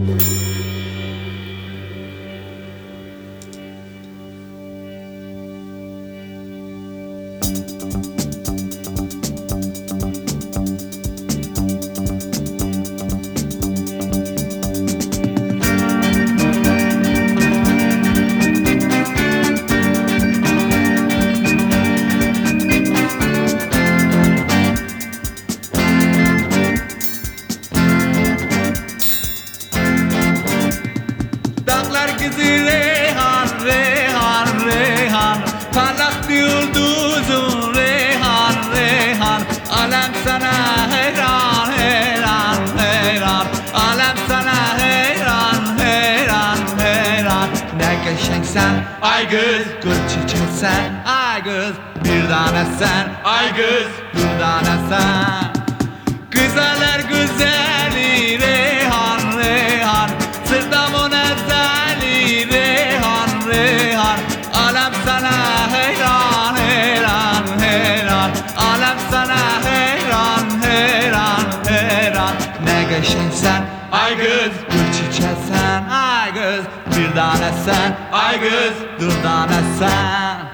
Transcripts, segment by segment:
Kızı Reyhan, Reyhan, Reyhan, parlak yıldızın Reyhan, Reyhan. Alem sana hayran, hayran, hayran. Alem sana hayran, hayran, hayran. Ne geçensen, ay kız, gül çiçeksen, ay kız, bir tane sen, ay kız, bir tane sen. Güzeller güzeli Reyhan, Reyhan, sırtımın ezeli Reyhan, Reyhan. Alem sana hayran, hayran, hayran. Alem sana hayran, hayran, hayran. Ne geçensen, ay kız, gül çiçeksen, ay kız, bir tane sen, ay kız, bir tane sen.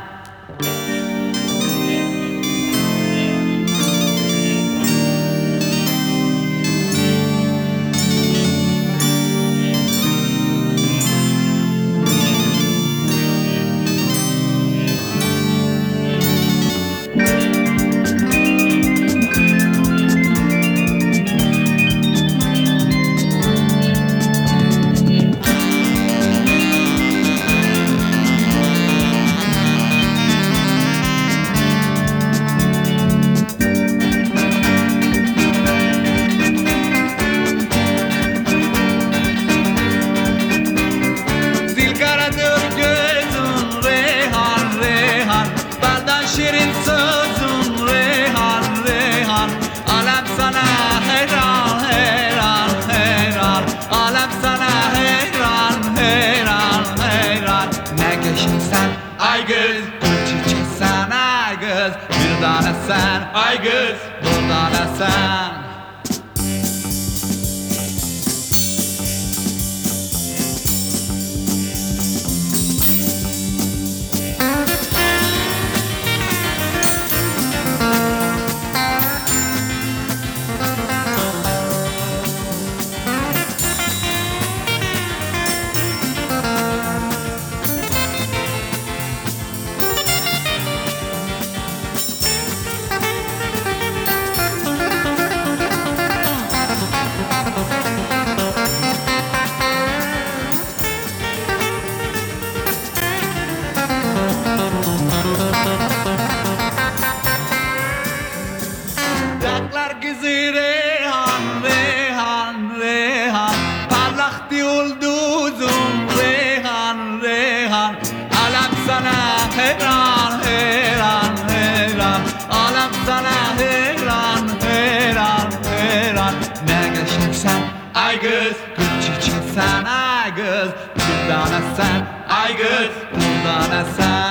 Şirin sözün Reyhan, Reyhan. Alem sana hayran, hayran, hayran. Alem sana hayran, hayran, hayran. Ne geçinsen, ay kız, gül çiçeksen, ay kız, bir tane sen, ay kız, bir tane sen. Yaklar kızı Reyhan, Reyhan, Reyhan. Parlak yıldızın Reyhan, Reyhan. Alem sana hayran, hayran, hayran. Alem sana hayran, hayran, hayran. Ne geçersen, ay kız, gül çiçeksen, ay kız, bir tane sen, ay kız, bir tane sen.